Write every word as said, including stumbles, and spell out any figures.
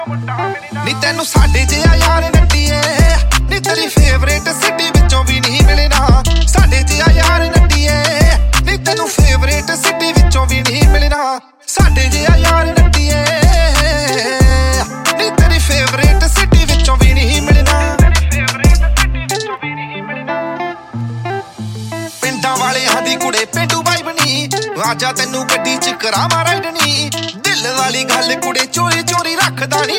ਨੀ ਤੈਨੂੰ ਸਾਡੇ ਜਿਹਾ ਯਾਰ ਨੱਟੀਏ ਨੀ ਤੇਰੀ ਫੇਵਰੇਟ ਸਿਟੀ ਵਿੱਚੋਂ ਵੀ ਨਹੀਂ ਮਿਲਣਾ। ਸਾਡੇ ਜਿਹਾ ਯਾਰ ਨੱਟੀਏ ਨੀ ਤੈਨੂੰ ਫੇਵਰੇਟ ਸਿਟੀ ਵਿੱਚੋਂ ਵੀ ਨਹੀਂ ਮਿਲਣਾ। ਸਾਡੇ ਜਿਹਾ ਯਾਰ ਨੱਟੀਏ ਨੀ ਤੇਰੀ ਫੇਵਰੇਟ ਸਿਟੀ ਵਿੱਚੋਂ ਵੀ ਨਹੀਂ ਮਿਲਣਾ। ਪਿੰਡਾਂ ਵਾਲਿਆਂ ਦੀ ਕੁੜੇ ਪੇਂਡੂ ਬਾਈ ਬਣੀ ਆਜਾ ਤੈਨੂੰ ਗੱਡੀ ਚ ਕਰਾਵਾਂ ਰਾਈਡ ਨੀ। ਦਿਲ ਵਾਲੀ ਗੱਲ ਕੁੜੇ ਚੋਰੀ ਚੋਰੀ ਰੱਖਦਾ ਨੀ